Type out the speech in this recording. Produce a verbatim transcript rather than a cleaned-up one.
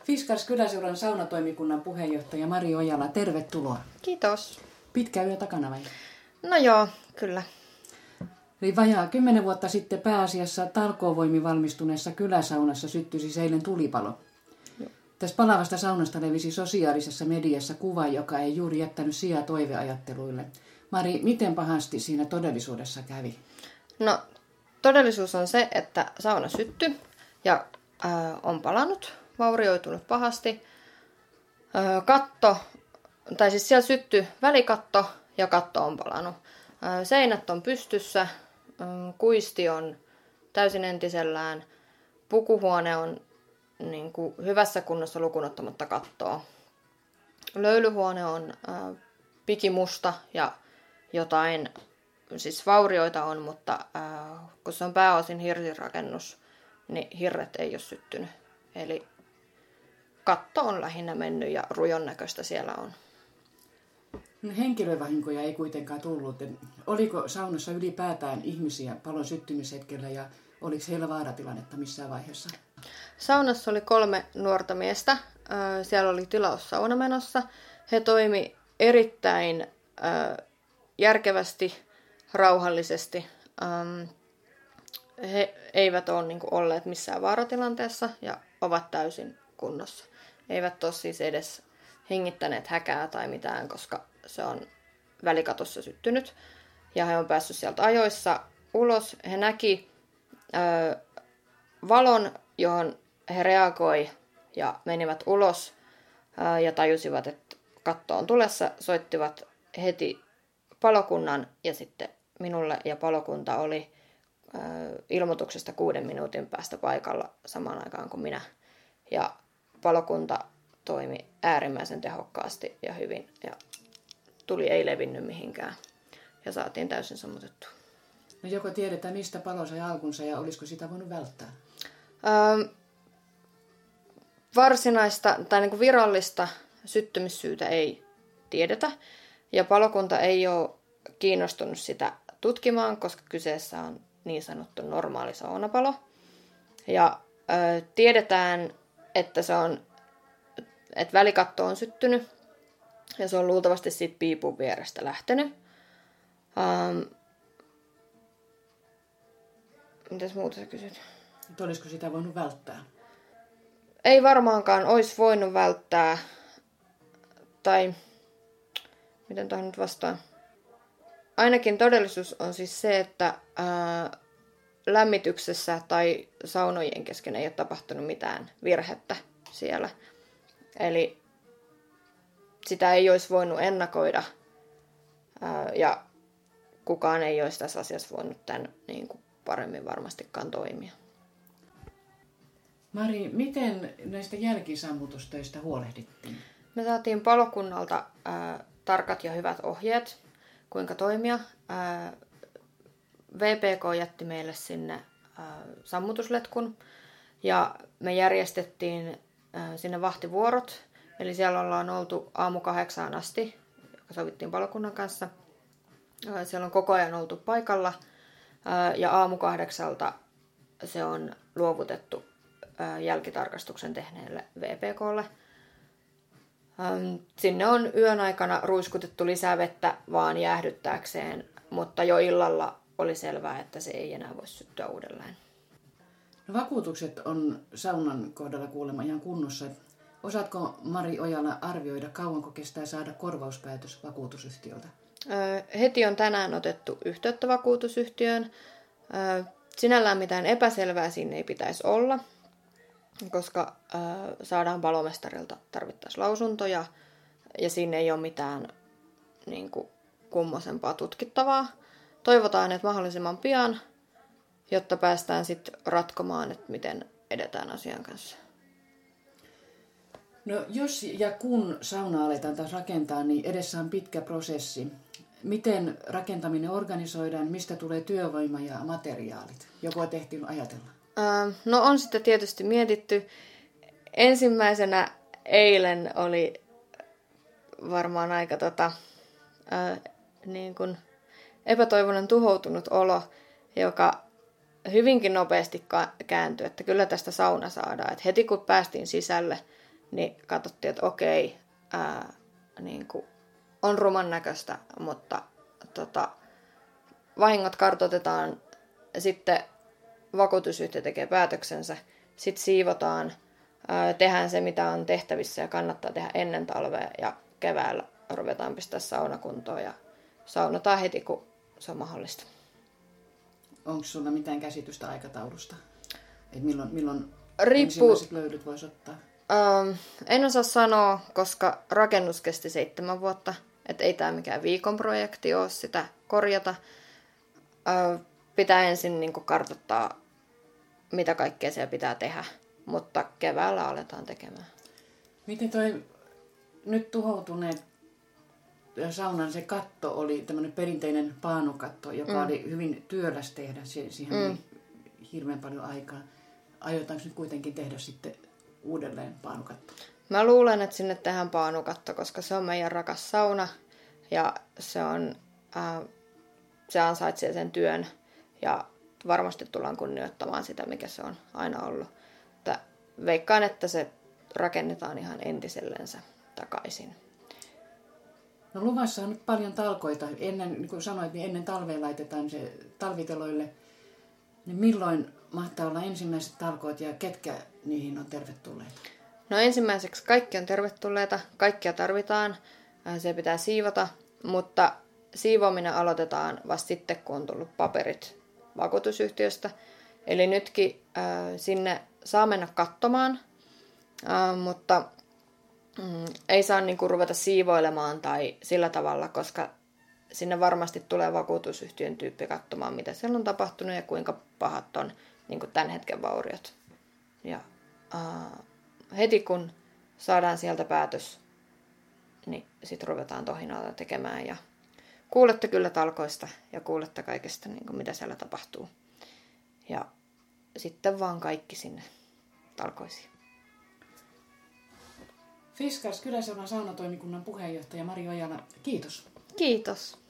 Fiskars Kyläseuran saunatoimikunnan puheenjohtaja Mari Ojala, tervetuloa. Kiitos. Pitkä yö takana vai? No joo, kyllä. Eli vajaa kymmenen vuotta sitten pääasiassa talkoovoimin valmistuneessa kyläsaunassa syttyi siis eilen tulipalo. Joo. Tästä palavasta saunasta levisi sosiaalisessa mediassa kuva, joka ei juuri jättänyt sijaa toiveajatteluille. Mari, miten pahasti siinä todellisuudessa kävi? No, todellisuus on se, että sauna syttyi ja äh, on palanut, vaurioitunut pahasti. Äh, katto, tai siis siellä syttyi välikatto ja katto on palanut. Äh, seinät on pystyssä, äh, kuisti on täysin entisellään, pukuhuone on niin kuin hyvässä kunnossa lukuun ottamatta kattoa. Löylyhuone on äh, pikimusta ja jotain, siis vaurioita on, mutta äh, kun se on pääosin hirsirakennus, niin hirret ei ole syttynyt. Eli katto on lähinnä mennyt ja rujon näköistä siellä on. No, henkilövahinkoja ei kuitenkaan tullut. Oliko saunassa ylipäätään ihmisiä palon syttymishetkellä ja oliko heillä vaaratilannetta missään vaiheessa? Saunassa oli kolme nuorta miestä. Siellä oli tilaus sauna menossa. He toimi erittäin järkevästi, rauhallisesti. He eivät ole niin kuin olleet missään vaaratilanteessa ja ovat täysin kunnossa. Eivät ole siis edes hengittäneet häkää tai mitään, koska se on välikatossa syttynyt. Ja he on päässyt sieltä ajoissa ulos. He näki ö, valon, johon he reagoi ja menivät ulos ö, ja tajusivat, että katto on tulessa. Soittivat heti palokunnan ja sitten minulle, ja palokunta oli ö, ilmoituksesta kuuden minuutin päästä paikalla samaan aikaan kuin minä. Ja palokunta toimi äärimmäisen tehokkaasti ja hyvin ja tuli ei levinnyt mihinkään ja saatiin täysin sammutettua. No, joko tiedetään, mistä palo sai alkunsa ja olisiko sitä voinut välttää? Öö, varsinaista tai niin kuin virallista syttymissyytä ei tiedetä ja palokunta ei ole kiinnostunut sitä tutkimaan, koska kyseessä on niin sanottu normaali saunapalo. Ja öö, tiedetään, että se on että välikatto on syttynyt ja se on luultavasti siitä piipun vierestä lähtenyt. Ähm, mitäs muuta sä kysyt? Että olisiko sitä voinut välttää? Ei varmaankaan olisi voinut välttää. Tai miten tuohon nyt vastaan? Ainakin todellisuus on siis se, että ää, lämmityksessä tai saunojen kesken ei ole tapahtunut mitään virhettä siellä. Eli sitä ei olisi voinut ennakoida ää, ja kukaan ei olisi tässä asiassa voinut tämän niin kuin paremmin varmastikaan toimia. Mari, miten näistä jälkisammutustöistä huolehdittiin? Me saatiin palokunnalta ää, tarkat ja hyvät ohjeet, kuinka toimia. Ää, V P K jätti meille sinne ää, sammutusletkun ja me järjestettiin ää, sinne vahtivuorot. Eli siellä ollaan oltu aamu kahdeksaan asti, joka sovittiin palokunnan kanssa. Ää, siellä on koko ajan oltu paikalla ää, ja aamu kahdeksalta se on luovutettu ää, jälkitarkastuksen tehneelle V P K:lle. Sinne on yön aikana ruiskutettu lisää vettä vaan jäähdyttääkseen, mutta jo illalla oli selvää, että se ei enää voi syttyä uudelleen. No, vakuutukset on saunan kohdalla kuulemma ihan kunnossa. Osaatko, Mari Ojala, arvioida, kauanko kestää saada korvauspäätös vakuutusyhtiöltä? Heti on tänään otettu yhteyttä vakuutusyhtiöön. Sinällään mitään epäselvää siinä ei pitäisi olla, koska äh, saadaan palomestarilta tarvittaisiin lausuntoja ja siinä ei ole mitään niin kuin, kummosempaa tutkittavaa. Toivotaan, että mahdollisimman pian, jotta päästään sitten ratkomaan, että miten edetään asian kanssa. No, jos ja kun sauna aletaan taas rakentaa, niin edessä on pitkä prosessi. Miten rakentaminen organisoidaan, mistä tulee työvoima ja materiaalit? Joku on tehty ajatella. No on sitä tietysti mietitty. Ensimmäisenä eilen oli varmaan aika tota, ää, niin kuin epätoivoinen tuhoutunut olo, joka hyvinkin nopeasti ka- kääntyi, että kyllä tästä sauna saadaan. Et heti kun päästiin sisälle, niin katsottiin, että okei, ää, niin kuin on ruman näköistä, mutta tota, vahingot kartoitetaan, sitten vakuutusyhtiö tekee päätöksensä, sitten siivotaan, ää, tehdään se, mitä on tehtävissä ja kannattaa tehdä ennen talvea ja keväällä ruvetaan pistää saunakuntoon ja saunotaan heti, kun se on mahdollista. Onko sulla mitään käsitystä aikataulusta? Et milloin milloin Riippuu... ensimmäiset löydyt voisi ottaa? Ähm, en osaa sanoa, koska rakennus kesti seitsemän vuotta. Että ei tämä mikään viikon projekti ole sitä korjata. Äh, pitää ensin niin kuin kartoittaa, mitä kaikkea siellä pitää tehdä. Mutta keväällä aletaan tekemään. Miten toi nyt tuhoutuneet saunan se katto oli tämmöinen perinteinen paanukatto, joka mm. oli hyvin työläs tehdä. Siihen mm. oli hirveän paljon aikaa. Aiotaanko nyt kuitenkin tehdä sitten uudelleen paanukatto? Mä luulen, että sinne tehdään paanukatto, koska se on meidän rakas sauna ja se, on, äh, se ansaitsee sen työn ja varmasti tullaan kunnioittamaan sitä, mikä se on aina ollut. Että veikkaan, että se rakennetaan ihan entisellensä takaisin. No luvassa on nyt paljon talkoita. Ennen, niin kuin sanoit, niin ennen talvea laitetaan se talviteloille. Niin milloin mahtaa olla ensimmäiset talkoot ja ketkä niihin on tervetulleita? No ensimmäiseksi kaikki on tervetulleita, kaikkia tarvitaan, se pitää siivota, mutta siivoaminen aloitetaan vasta sitten, kun on tullut paperit vakuutusyhtiöstä. Eli nytkin äh, sinne saa mennä katsomaan, äh, mutta mm, ei saa niinku ruveta siivoilemaan tai sillä tavalla, koska sinne varmasti tulee vakuutusyhtiön tyyppi katsomaan, mitä siellä on tapahtunut ja kuinka pahat on niin kuin tämän hetken vauriot. Ja uh, heti kun saadaan sieltä päätös, niin sitten ruvetaan tohinaa tekemään. Ja kuulette kyllä talkoista ja kuulette kaikesta, niin kuin mitä siellä tapahtuu. Ja sitten vaan kaikki sinne talkoisiin. Fiskars Kyläseuran saunatoimikunnan puheenjohtaja Mari Ojala, kiitos. Kiitos.